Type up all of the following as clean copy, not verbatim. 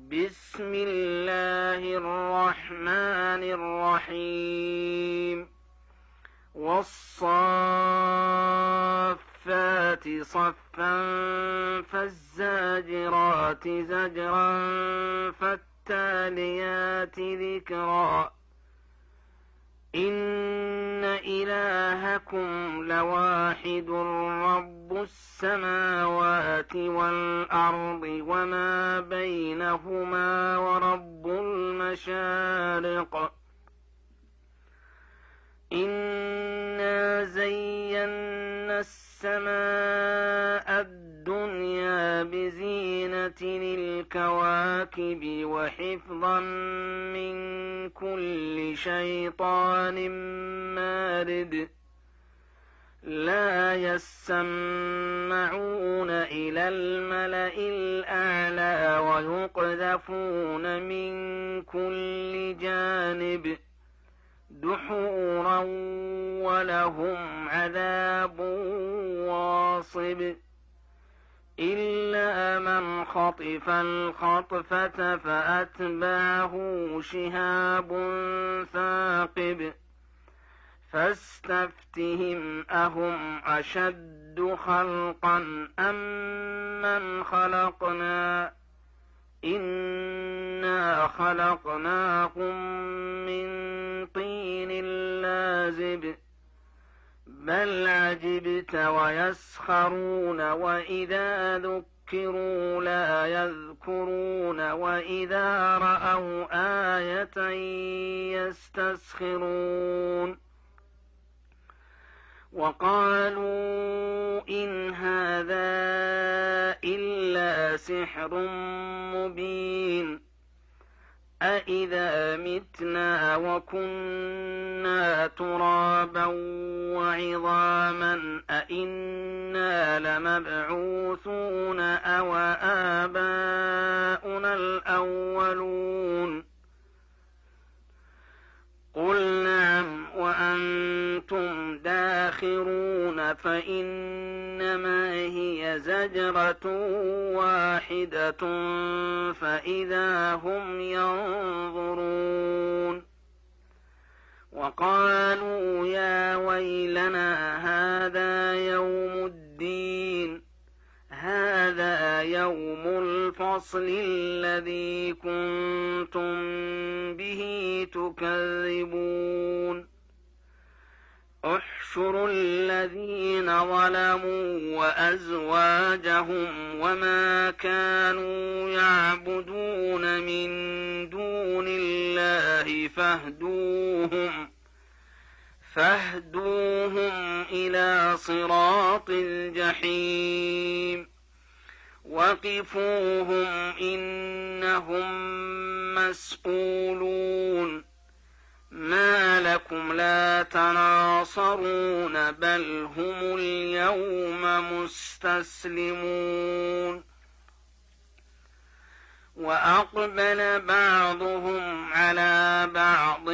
بسم الله الرحمن الرحيم والصافات صفا فالزاجرات زجرا فالتاليات ذكرا إن إلهكم لواحد رب السماوات والأرض وما بينهما ورب المشارق إنا زينا السماء الدنيا بزينة الكواكب وحفظا من كل شيطان مارد لا يسمعون إلى الملأ الأعلى ويقذفون من كل جانب دحورا ولهم عذاب واصب إلا من خطف الخطفة فأتبعه شهاب ثاقب فاستفتهم أهم أشد خلقا أم من خلقنا إنا خلقناهم من طين لازب بل عجبت ويسخرون وإذا ذكروا لا يذكرون وإذا رأوا آية يستسخرون وقالوا إن هذا إلا سحر مبين أإذا متنا وكنا ترابا وعظاما أإنا لمبعوثون أو آباؤنا الأولون قل نعم وأنتم داخرون فإنما هي زجرة واحدة فإذا هم ينظرون وقالوا يا ويلنا هذا يوم الدين هذا يوم الفصل الذي كنتم به تكذبون احشروا الذين ظلموا وأزواجهم وما كانوا يعبدون من دون الله فاهدوهم إلى صراط الجحيم وقفوهم إنهم مسؤولون ما لكم لا تناصرون بل هم اليوم مستسلمون وأقبل بعضهم على بعض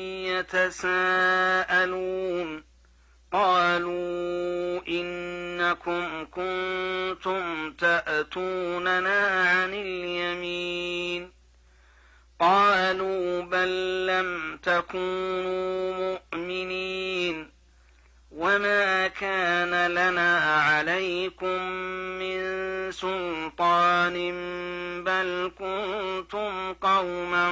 يتساءلون قالوا إنكم كنتم تأتوننا عن اليمين قالوا بل لم تكونوا مؤمنين وما كان لنا عليكم من سلطان بل كنتم قوما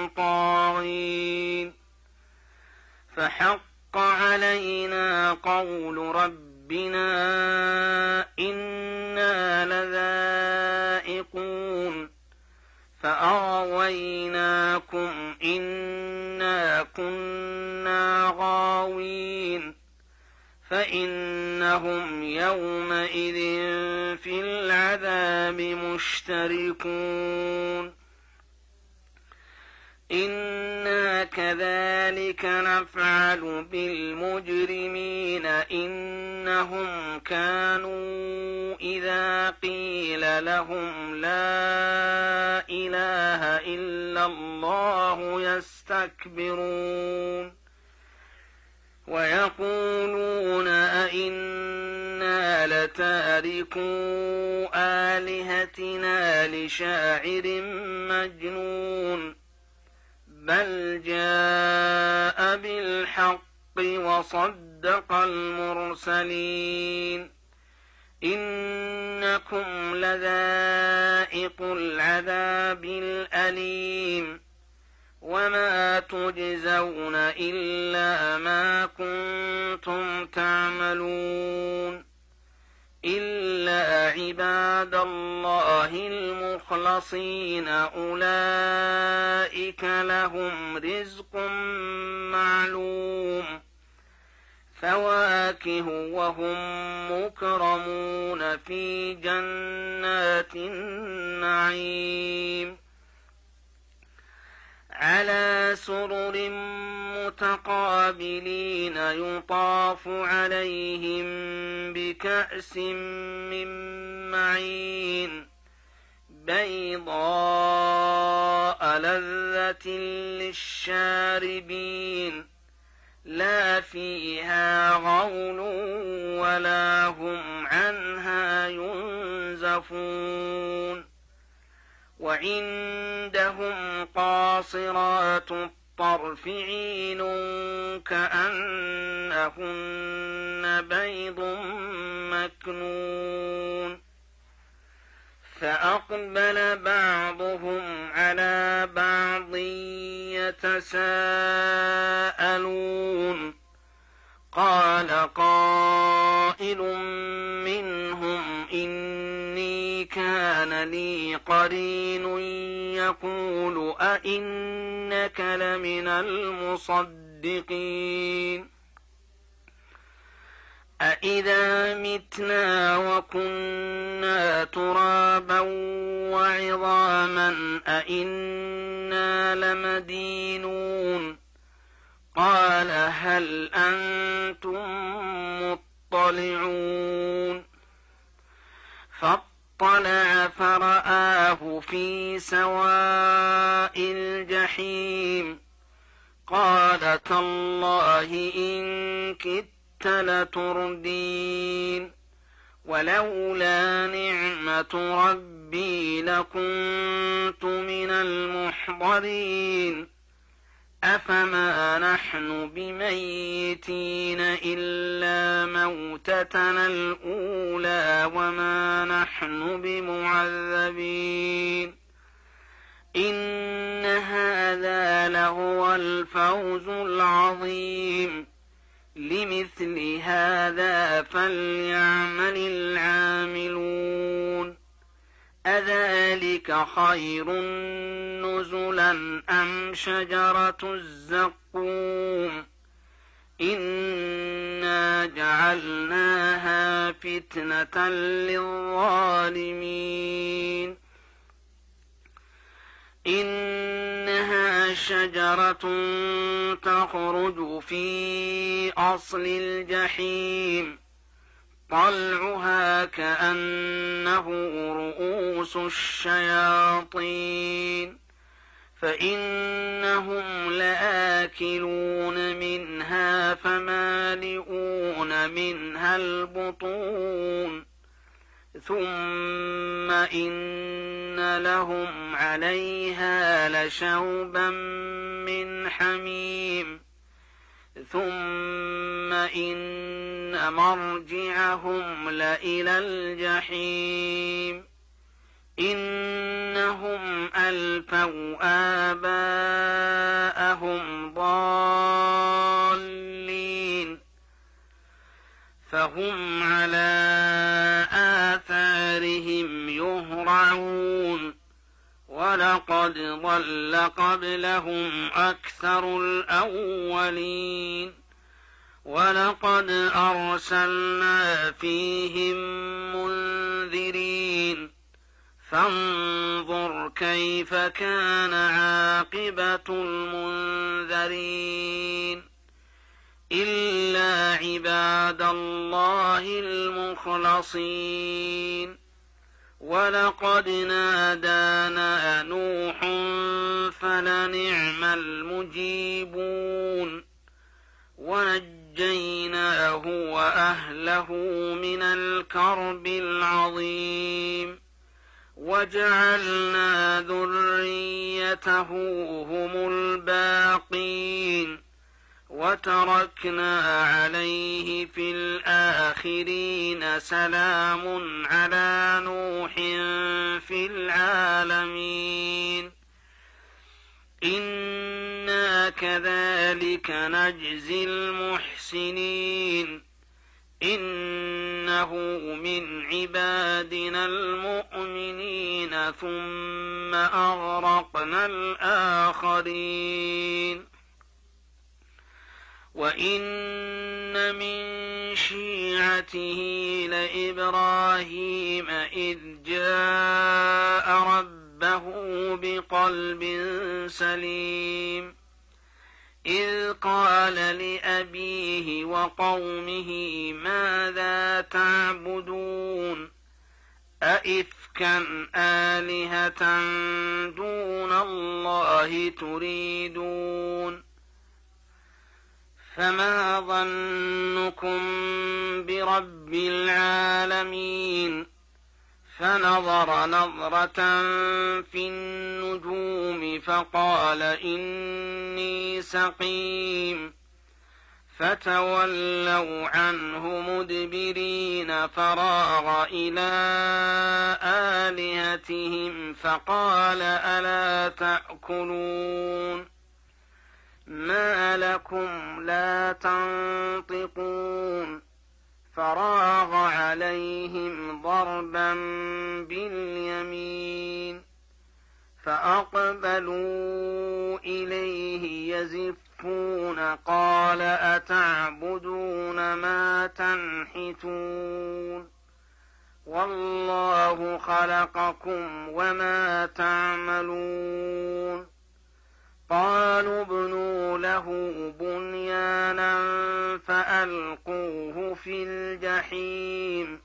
طاغين فحق علينا قول ربنا إنا لذائقون فأغويناكم إنا كنا غاوين فإنهم يومئذ في العذاب مشتركون إنا كذلك نفعل بالمجرمين إنهم كانوا إذا قيل لهم لا إله إلا الله يستكبرون ويقولون أئنا لتاركو آلهتنا لشاعر مجنون بل جاء بالحق وصدق المرسلين إنكم لذائق العذاب الأليم وما تجزون إلا ما كنتم تعملون إلا عباد الله المخلصين أولئك لهم رزق معلوم فواكه وهم مكرمون في جنات النعيم على سرر متقابلين يطاف عليهم بكأس من معين بيضاء لذة للشاربين لا فيها غول ولا هم عنها ينزفون وعندهم قاصرات الطرف عين كأنهن بيض مكنون فأقبل بعضهم على بعض يتساءلون قال قائل منهم إني كان لي قرين يقول أئنك لمن المصدقين أإذا متنا وكنا ترابا وعظاما أإنا لمدينون قال هل أنتم مطلعون فاطلع فرآه في سواء الجحيم قال تالله إن كدت لتردين ولولا نعمة ربي لكنت من المحضرين أفما نحن بميتين إلا موتتنا الأولى وما نحن بمعذبين إن هذا لهو الفوز العظيم لمثل هذا فليعمل العاملون أذلك خير نزلا أم شجرة الزقوم إنا جعلناها فتنة للظالمين إنها شجرة تخرج في أصل الجحيم طلعها كأنه رؤوس الشياطين فإنهم لآكلون منها فمالئون منها البطون ثم إن لهم عليها لشوبا من حميم ثم إن مرجعهم لإلى الجحيم إنهم ألفوا آباءهم ضالين فهم على آثارهم يهرعون ولقد ضل قبلهم أكثر الأولين ولقد أرسلنا فيهم منذرين فانظر كيف كان عاقبة المنذرين إلا عباد الله المخلصين ولقد نادانا نوح فلنعم المجيبون فنجيناه وأهله من الكرب العظيم وجعلنا ذريته هم الباقين وتركنا عليه في الآخرين سلام على نوح في العالمين إنا كذلك نجزي المحسنين إنه من عبادنا المؤمنين ثم أغرقنا الآخرين وإن من شيعته لإبراهيم إذ جاء ربه بقلب سليم إذ قال لأبيه وقومه ماذا تعبدون أئفكا آلهة دون الله تريدون فما ظنكم برب العالمين فنظر نظرة في النجوم فقال إني سقيم فتولوا عنه مدبرين فراغ إلى آلهتهم فقال ألا تأكلون ما لكم لا تنطقون فراغ عليهم ضربا باليمين فأقبلوا إليه يزفون قال أتعبدون ما تنحتون والله خلقكم وما تعملون قالوا ابنوا له بنيانا فألقوه في الجحيم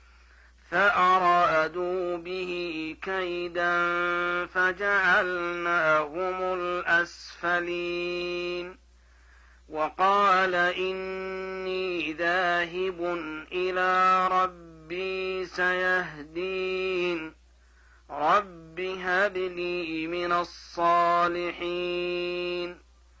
فأرادوا به كيدا فجعلناهم الأسفلين وقال إني ذاهب إلى ربي سيهدين رب هب لي من الصالحين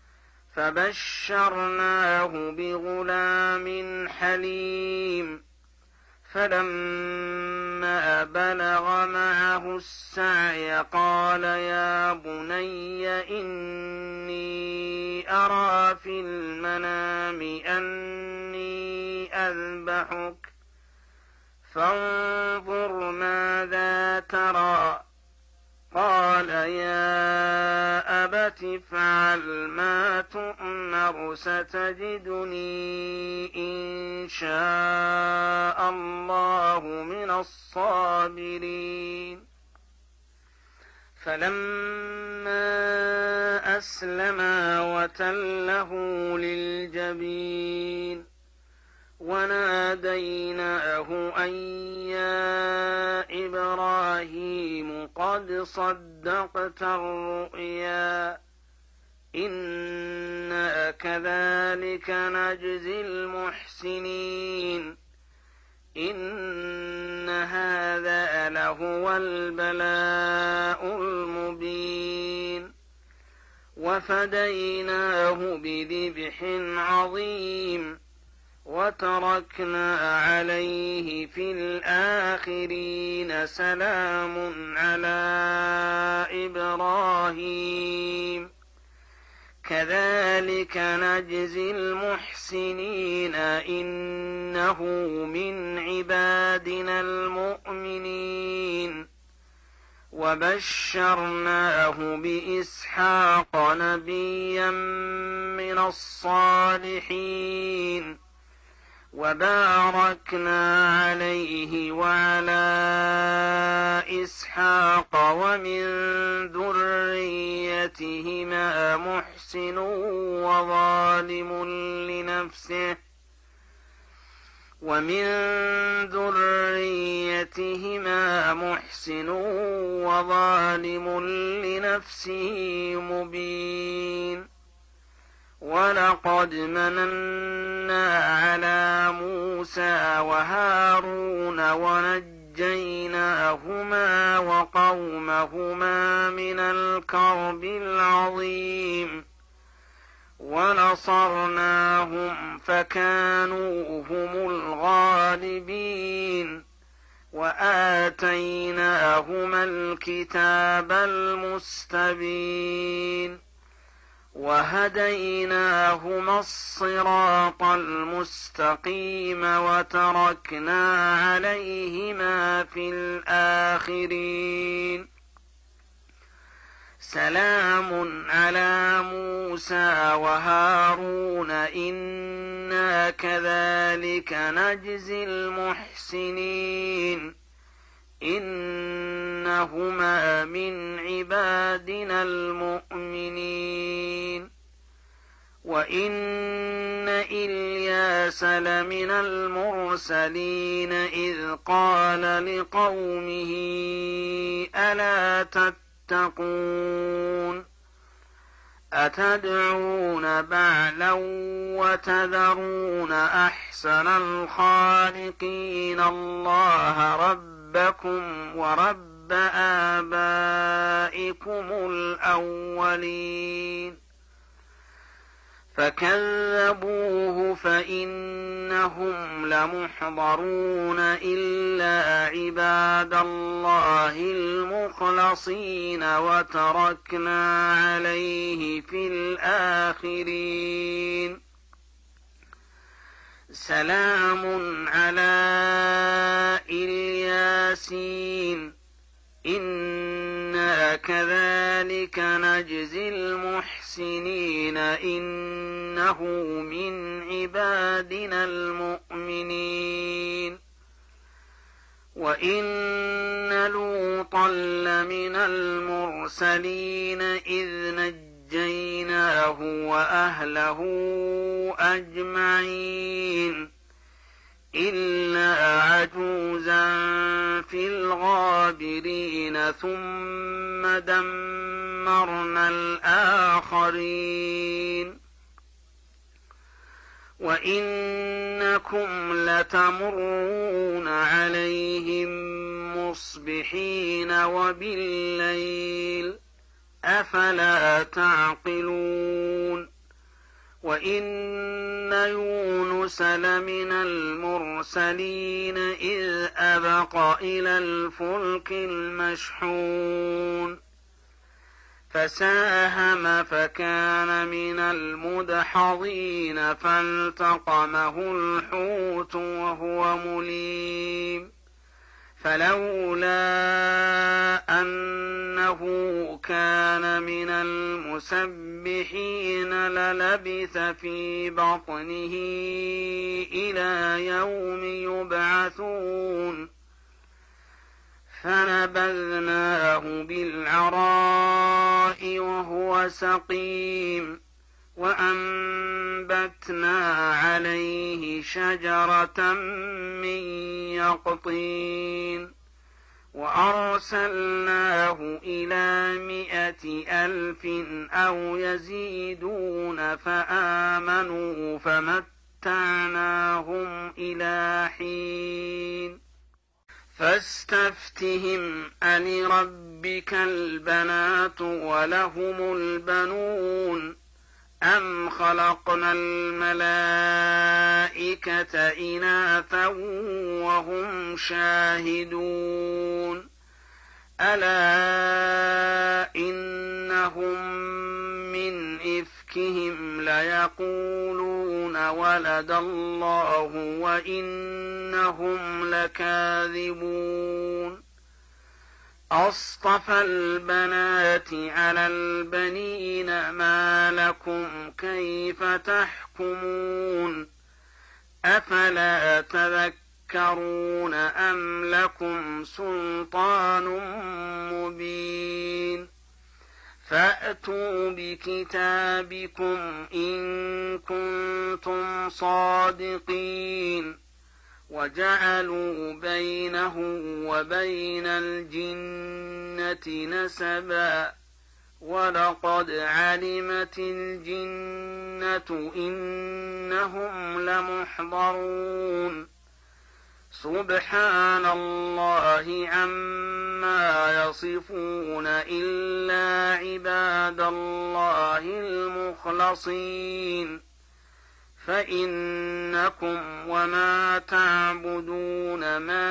فبشرناه بغلام حليم فلما بلغ معه السعي قال يا بني إني أرى في المنام أني أذبحك فانظر ماذا ترى قال يا أبت افعل ما تؤمر ستجدني إن شاء الله من الصابرين فلما أسلما وتله للجبين وناديناه أن يا إبراهيم قد صدقت الرؤيا إنا كذلك نجزي المحسنين إن هذا لهو البلاء المبين وفديناه بذبح عظيم وتركنا عليه في الآخرين سلام على إبراهيم كذلك نجزي المحسنين إنه من عبادنا المؤمنين وبشرناه بإسحاق نبيا من الصالحين وباركنا عليه وعلى إسحاق ومن ذريتهما محسن وظالم لنفسه مبين ولقد مننا على موسى وهارون ونجيناهما وقومهما من الكرب العظيم ونصرناهم فكانوا هم الغالبين وآتيناهما الكتاب المستبين وهديناهما الصراط المستقيم وتركنا عليهما في الآخرين سلام على موسى وهارون إنا كذلك نجزي المحسنين إنهما من عبادنا المؤمنين وإن إلياس لمن المرسلين إذ قال لقومه ألا تتقون أتدعون بعلا وتذرون أحسن الخالقين الله ربكم ورب آبائكم الأولين فكذبوه فإنهم لمحضرون إلا عباد الله المخلصين وتركنا عليه في الآخرين سلام على الياسين إنا كذلك نجزي المحسنين إنه من عبادنا المؤمنين وإن لوطا لمن المرسلين إذ نجيناه وأهله أجمعين إلا عجوزا في الغابرين ثم دمرنا الآخرين وإنكم لتمرون عليهم مصبحين وبالليل أفلا تعقلون وإن يونس لمن المرسلين إذ أبق إلى الفلك المشحون فساهم فكان من المدحضين فالتقمه الحوت وهو مليم فلولا أنه كان من المسبحين للبث في بطنه إلى يوم يبعثون فنبذناه بالعراء وهو سقيم وأنبتنا عليه شجرة من يقطين وأرسلناه إلى 100,000 أو يزيدون فآمنوا فمتعناهم إلى حين فاستفتهم ألربك البنات ولهم البنون أم خلقنا الملائكة إناثا وهم شاهدون ألا إنهم من إفكهم ليقولون ولد الله وإنهم لكاذبون أصطفى البنات على البنين ما لكم كيف تحكمون أفلا تذكرون أم لكم سلطان مبين فأتوا بكتابكم إن كنتم صادقين وجعلوا بينه وبين الجنة نسبا ولقد علمت الجنة إنهم لمحضرون سبحان الله عما يصفون إلا عباد الله المخلصين فإنكم وما تعبدون ما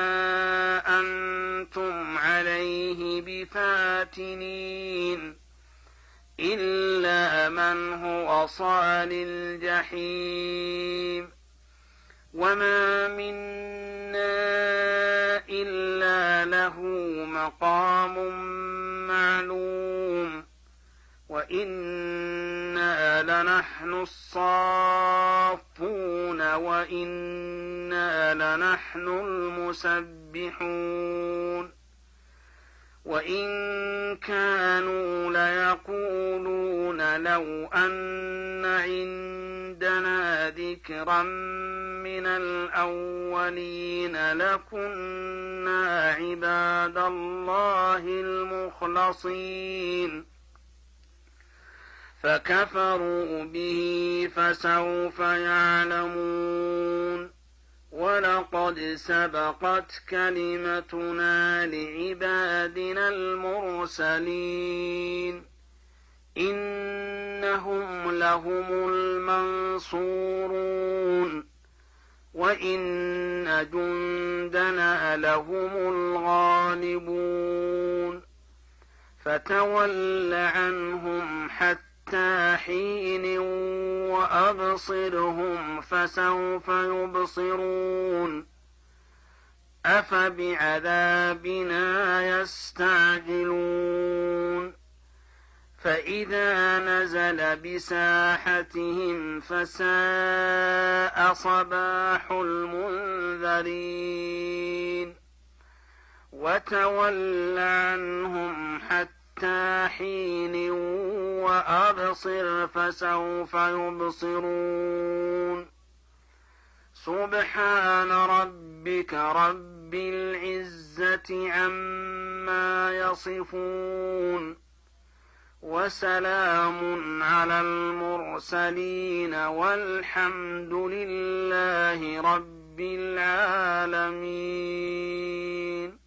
أنتم عليه بفاتنين إلا من هو صال الجحيم وما منا إلا له مقام معلوم وإنا لنحن الصافون وإنا لنحن المسبحون وإن كانوا ليقولون لو أن عندنا ذكرا من الأولين لكنا عباد الله المخلصين فكفروا به فسوف يعلمون ولقد سبقت كلمتنا لعبادنا المرسلين إنهم لهم المنصورون وإن جندنا لهم الغالبون فتول عنهم حتى حين وأبصرهم فسوف يبصرون أفبعذابنا يستعجلون فإذا نزل بساحتهم فساء صباح المنذرين وتول عنهم حتى حين وأبصر فسوف يبصرون سبحان ربك رب العزة عما يصفون وسلام على المرسلين والحمد لله رب العالمين.